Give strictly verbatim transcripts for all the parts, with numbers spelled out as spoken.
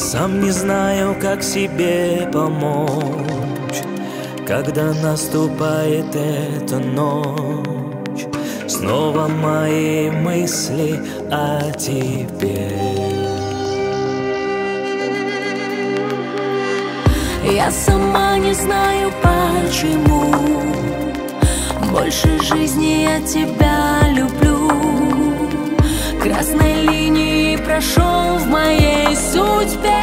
Сам не знаю, как себе помочь, когда наступает эта ночь. Снова мои мысли о тебе. Я сама не знаю почему, больше жизни я тебя люблю. Красной линией прошел в моей судьбе.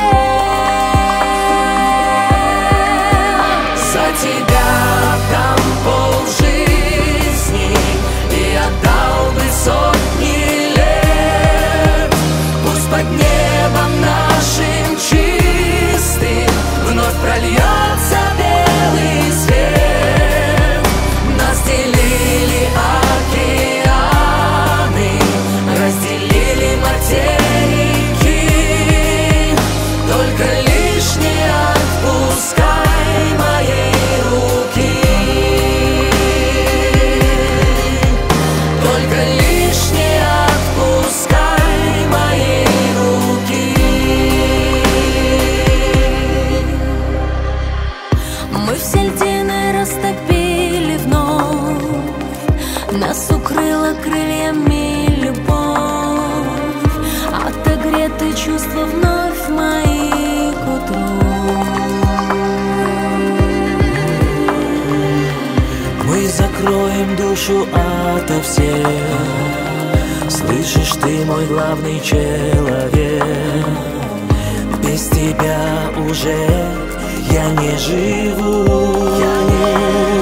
За тебя там полжизни и отдал бы сотни лет. Пусть под небом нашим чистым вновь прольется белый свет. Нас делили океаны, разделили материки. Только лишь не отпускай моей руки. Только лишь не отпускай моей руки. Мы все льдины растопили вновь, нас укрыла крыльями любовь. Отогреты чувства вновь мои к утру. Мы закроем душу ото всех. Слышишь, ты мой главный человек. Без тебя уже я не живу. Я не